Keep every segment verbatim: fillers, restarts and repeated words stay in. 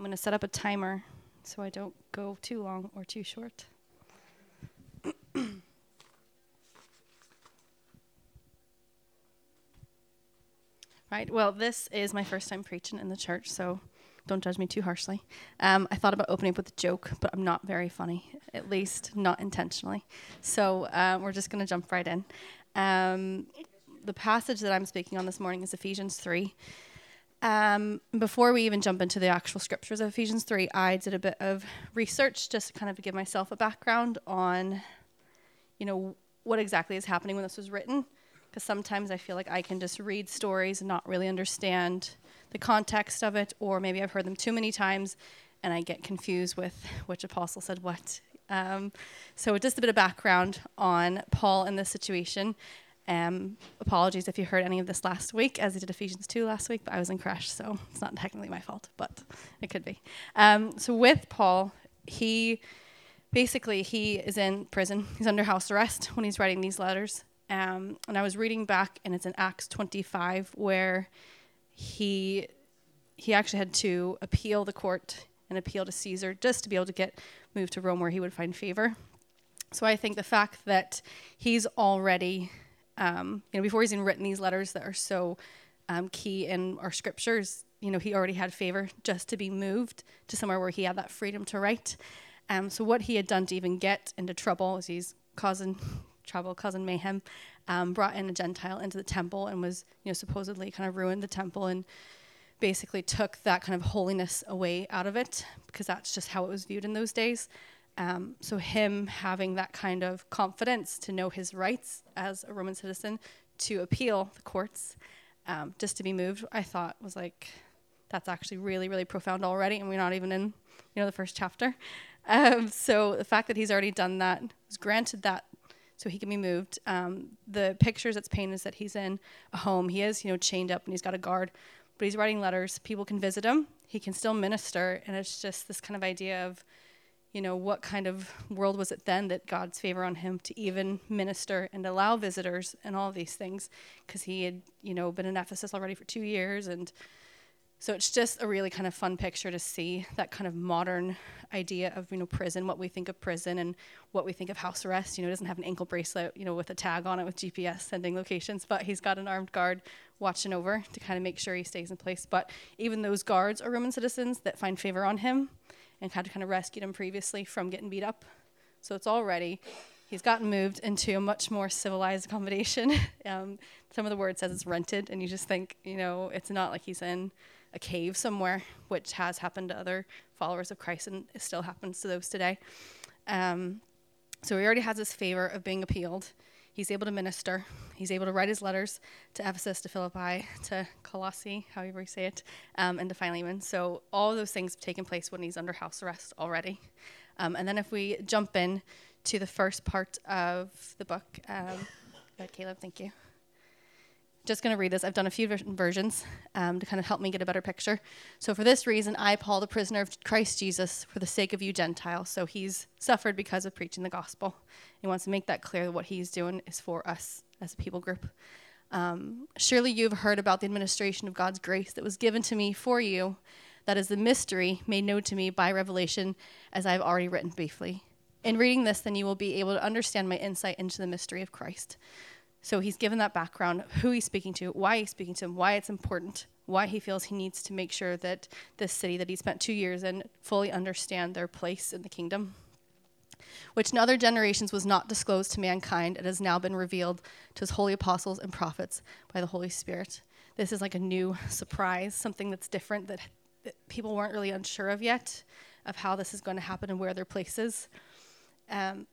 I'm going to set up a timer so I don't go too long or too short. Right, well, this is my first time preaching in the church, so don't judge me too harshly. Um, I thought about opening up with a joke, but I'm not very funny, at least not intentionally. So uh, we're just going to jump right in. Um, the passage that I'm speaking on this morning is Ephesians three. Um, before we even jump into the actual scriptures of Ephesians three, I did a bit of research just to kind of give myself a background on, you know, what exactly is happening when this was written. Because sometimes I feel like I can just read stories and not really understand the context of it, or maybe I've heard them too many times and I get confused with which apostle said what. Um, so just a bit of background on Paul in this situation. Um, apologies if you heard any of this last week, as I did Ephesians two last week, but I was in crash, so it's not technically my fault, but it could be. Um, so with Paul, he basically, he is in prison. He's under house arrest when he's writing these letters. Um, and I was reading back, and it's in Acts twenty-five, where he he actually had to appeal the court and appeal to Caesar just to be able to get moved to Rome, where he would find favor. So I think the fact that he's already, um, you know, before he's even written these letters that are so um, key in our scriptures, you know, he already had favor just to be moved to somewhere where he had that freedom to write. Um, so what he had done to even get into trouble is he's causing trouble, causing mayhem, um, brought in a Gentile into the temple and was, you know, supposedly kind of ruined the temple and basically took that kind of holiness away out of it, because that's just how it was viewed in those days. Um, so him having that kind of confidence to know his rights as a Roman citizen to appeal the courts, um, just to be moved, I thought was like, that's actually really, really profound already, and we're not even in, you know, the first chapter. Um, so the fact that he's already done that, was granted that so he can be moved. Um, the pictures that's painted is that he's in a home. He is, you know, chained up and he's got a guard, but he's writing letters. People can visit him. He can still minister. And it's just this kind of idea of, you know, what kind of world was it then that God's favor on him to even minister and allow visitors and all of these things, because he had, you know, been in Ephesus already for two years. And so it's just a really kind of fun picture to see that kind of modern idea of, you know, prison, what we think of prison and what we think of house arrest. You know, he doesn't have an ankle bracelet, you know, with a tag on it with G P S sending locations, but he's got an armed guard watching over to kind of make sure he stays in place. But even those guards are Roman citizens that find favor on him and had kind of rescued him previously from getting beat up. So it's already, he's gotten moved into a much more civilized accommodation. um, some of the word says it's rented, and you just think, you know, it's not like he's in a cave somewhere, which has happened to other followers of Christ, and it still happens to those today. Um, so he already has this favor of being appealed. He's able to minister. He's able to write his letters to Ephesus, to Philippi, to Colossae, however you say it, um, and to Philemon. So all of those things have taken place when he's under house arrest already. Um, and then if we jump in to the first part of the book, um, Caleb, thank you. Just going to read this. I've done a few different versions um, to kind of help me get a better picture. So for this reason, I, Paul, the prisoner of Christ Jesus, for the sake of you Gentiles. So he's suffered because of preaching the gospel. He wants to make that clear that what he's doing is for us as a people group. Um, Surely you've heard about the administration of God's grace that was given to me for you. That is the mystery made known to me by revelation, as I've already written briefly. In reading this, then you will be able to understand my insight into the mystery of Christ. So he's given that background, who he's speaking to, why he's speaking to him, why it's important, why he feels he needs to make sure that this city that he spent two years in fully understand their place in the kingdom, which in other generations was not disclosed to mankind. It has now been revealed to his holy apostles and prophets by the Holy Spirit. This is like a new surprise, something that's different that, that people weren't really unsure of yet, of how this is going to happen and where their place is. Um,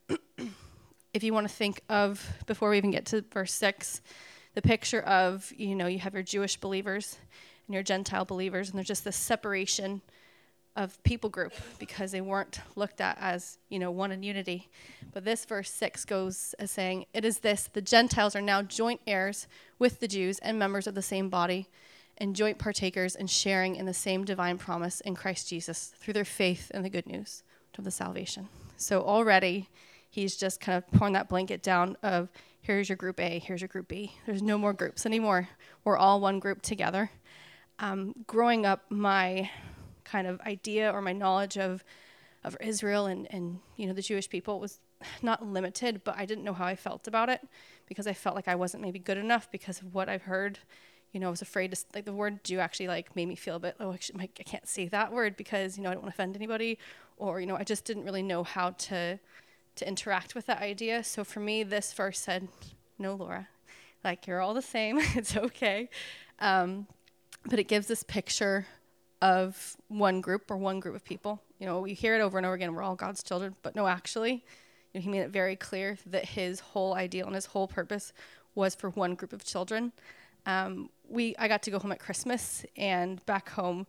If you want to think of, before we even get to verse six, the picture of, you know, you have your Jewish believers and your Gentile believers, and there's just this separation of people group because they weren't looked at as, you know, one in unity. But this verse six goes as saying, it is this, the Gentiles are now joint heirs with the Jews and members of the same body and joint partakers and sharing in the same divine promise in Christ Jesus through their faith in the good news of the salvation. So already he's just kind of pouring that blanket down of, here's your group A, here's your group B. There's no more groups anymore. We're all one group together. Um, growing up, my kind of idea or my knowledge of of Israel and, and you know, the Jewish people was not limited, but I didn't know how I felt about it because I felt like I wasn't maybe good enough because of what I've heard. You know, I was afraid to, like, the word Jew actually, like, made me feel a bit, oh, actually, I can't say that word because, you know, I don't want to offend anybody. Or, you know, I just didn't really know how to to interact with that idea. So for me, this verse said, no, Laura, like, you're all the same. It's okay. Um, but it gives this picture of one group or one group of people. You know, we hear it over and over again, we're all God's children, but no, actually, you know, he made it very clear that his whole ideal and his whole purpose was for one group of children. Um, we, I got to go home at Christmas, and back home,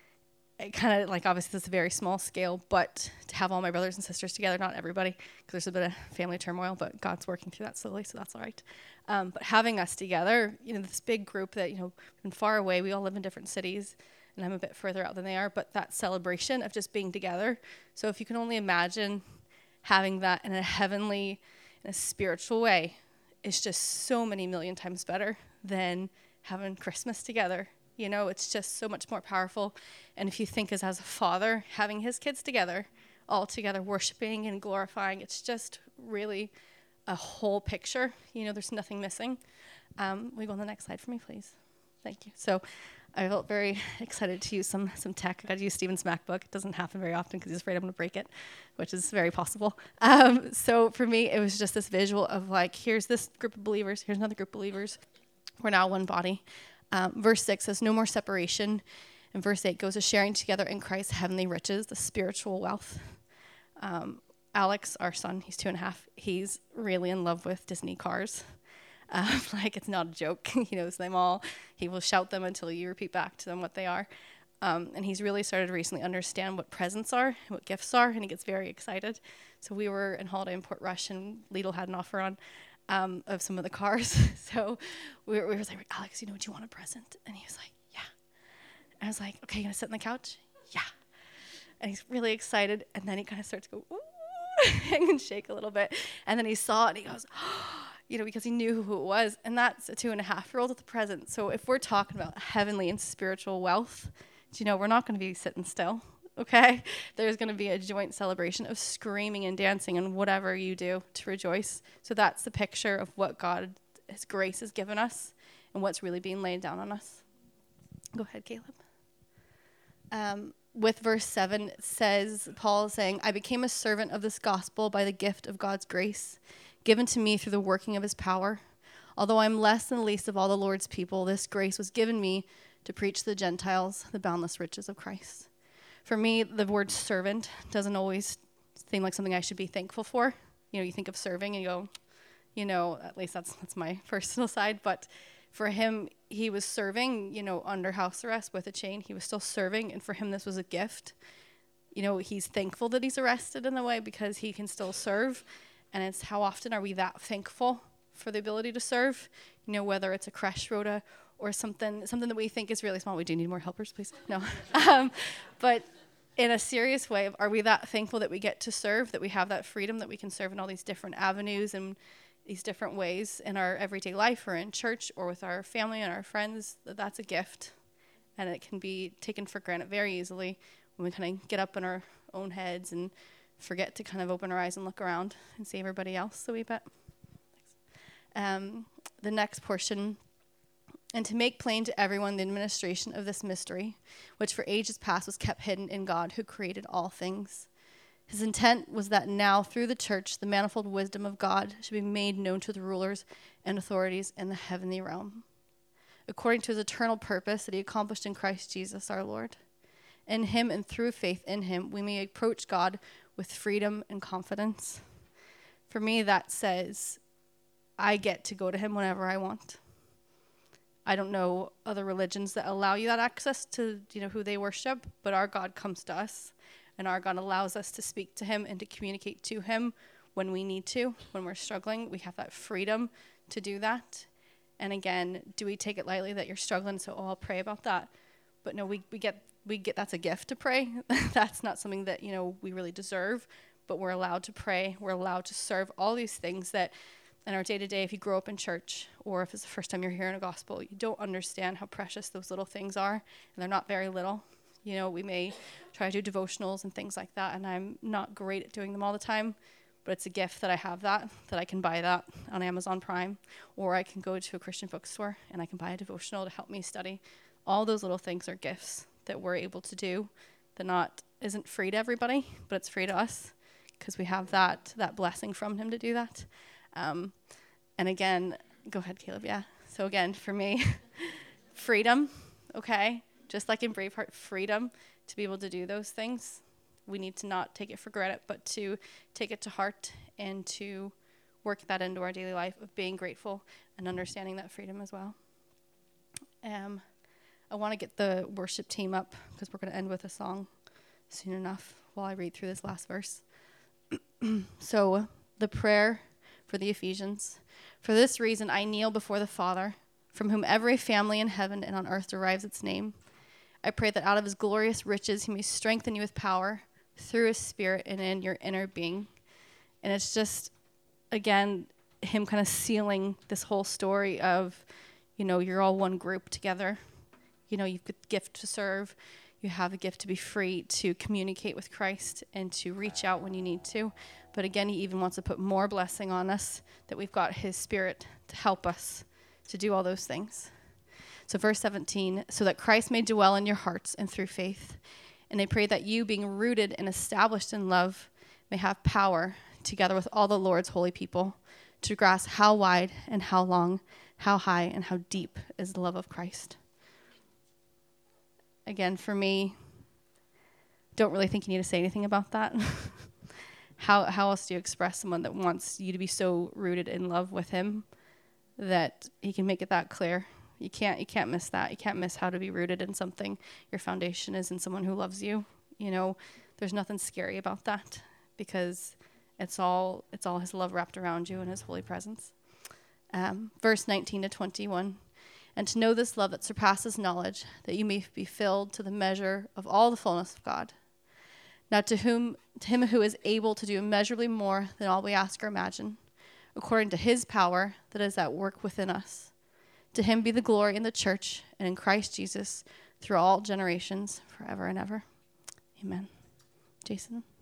it kind of, like, obviously this is a very small scale, but to have all my brothers and sisters together, not everybody, because there's a bit of family turmoil, but God's working through that slowly, so that's all right. Um, but having us together, you know, this big group that, you know, been far away, we all live in different cities, and I'm a bit further out than they are, but that celebration of just being together. So if you can only imagine having that in a heavenly, in a spiritual way, is just so many million times better than having Christmas together. You know, it's just so much more powerful. And if you think as, as a father, having his kids together, all together, worshiping and glorifying, it's just really a whole picture. You know, there's nothing missing. Um, will you go on the next slide for me, please? Thank you. So I felt very excited to use some some tech. I got to use Stephen's MacBook. It doesn't happen very often because he's afraid I'm going to break it, which is very possible. Um, so for me, it was just this visual of, like, here's this group of believers. Here's another group of believers. We're now one body. Um, verse six says, no more separation. And verse eight goes to sharing together in Christ's heavenly riches, the spiritual wealth. Um, Alex, our son, he's two and a half. He's really in love with Disney cars. Um, like, it's not a joke. He knows them all. He will shout them until you repeat back to them what they are. Um, and he's really started to recently understand what presents are, what gifts are, and he gets very excited. So we were in Holiday in Port Rush, and Lidl had an offer on um, of some of the cars. So we were, we were like, Alex, you know, do you want a present? And he was like, yeah. And I was like, okay, you gonna sit on the couch? Yeah. And he's really excited, and then he kind of starts to go, ooh, and shake a little bit. And then he saw it, and he goes, oh, you know, because he knew who it was. And that's a two and a half year old with a present. So if we're talking about heavenly and spiritual wealth, you know, we're not going to be sitting still, okay? There's going to be a joint celebration of screaming and dancing and whatever you do to rejoice. So that's the picture of what God, his grace has given us and what's really being laid down on us. Go ahead, Caleb. Um, with verse seven, it says, Paul is saying, I became a servant of this gospel by the gift of God's grace, given to me through the working of his power. Although I am less than the least of all the Lord's people, this grace was given me to preach to the Gentiles the boundless riches of Christ. For me, the word servant doesn't always seem like something I should be thankful for. You know, you think of serving and you go, you know, at least that's that's my personal side. But for him, he was serving, you know, under house arrest with a chain. He was still serving, and for him, this was a gift. You know, he's thankful that he's arrested in a way because he can still serve. And it's how often are we that thankful for the ability to serve? You know, whether it's a creche rota or something something that we think is really small. We do need more helpers, please. No. um, but in a serious way, are we that thankful that we get to serve, that we have that freedom, that we can serve in all these different avenues and these different ways in our everyday life or in church or with our family and our friends? That that's a gift. And it can be taken for granted very easily when we kind of get up in our own heads and forget to kind of open our eyes and look around and see everybody else a wee bit. Um, the next portion, and to make plain to everyone the administration of this mystery, which for ages past was kept hidden in God who created all things. His intent was that now through the church, the manifold wisdom of God should be made known to the rulers and authorities in the heavenly realm, according to his eternal purpose that he accomplished in Christ Jesus our Lord. In him and through faith in him, we may approach God with freedom and confidence. For me, that says I get to go to him whenever I want. I don't know other religions that allow you that access to, you know, who they worship, but our God comes to us, and our God allows us to speak to him and to communicate to him when we need to, when we're struggling. We have that freedom to do that. And again, do we take it lightly that you're struggling, so, oh, I'll pray about that? But no, we, we get we get that's a gift to pray. That's not something that, you know, we really deserve, but we're allowed to pray. We're allowed to serve, all these things that in our day-to-day, if you grow up in church or if it's the first time you're hearing a gospel, you don't understand how precious those little things are, and they're not very little. You know, we may try to do devotionals and things like that, and I'm not great at doing them all the time, but it's a gift that I have that, that I can buy that on Amazon Prime, or I can go to a Christian bookstore and I can buy a devotional to help me study. All those little things are gifts that we're able to do that not isn't free to everybody, but it's free to us because we have that that blessing from him to do that. Um, and again, go ahead, Caleb, yeah. So again, for me, freedom, okay? Just like in Braveheart, freedom to be able to do those things. We need to not take it for granted, but to take it to heart and to work that into our daily life of being grateful and understanding that freedom as well. Um, I want to get the worship team up because we're going to end with a song soon enough while I read through this last verse. So the prayer for the Ephesians. For this reason, I kneel before the Father, from whom every family in heaven and on earth derives its name. I pray that out of his glorious riches, he may strengthen you with power through his Spirit and in your inner being. And it's just, again, him kind of sealing this whole story of, you know, you're all one group together. You know, you've got a gift to serve. You have a gift to be free to communicate with Christ and to reach out when you need to. But again, he even wants to put more blessing on us, that we've got his Spirit to help us to do all those things. So verse seventeen, so that Christ may dwell in your hearts and through faith. And I pray that you, being rooted and established in love, may have power, together with all the Lord's holy people, to grasp how wide and how long, how high and how deep is the love of Christ. Again, for me, don't really think you need to say anything about that. how how else do you express someone that wants you to be so rooted in love with him that he can make it that clear? You can't you can't miss that. You can't miss how to be rooted in something. Your foundation is in someone who loves you. You know, there's nothing scary about that because it's all it's all his love wrapped around you in his holy presence. Um, verse nineteen to twenty-one. And to know this love that surpasses knowledge, that you may be filled to the measure of all the fullness of God. Now to whom to him who is able to do immeasurably more than all we ask or imagine, according to his power that is at work within us. To him be the glory in the church and in Christ Jesus through all generations, forever and ever. Amen. Jason?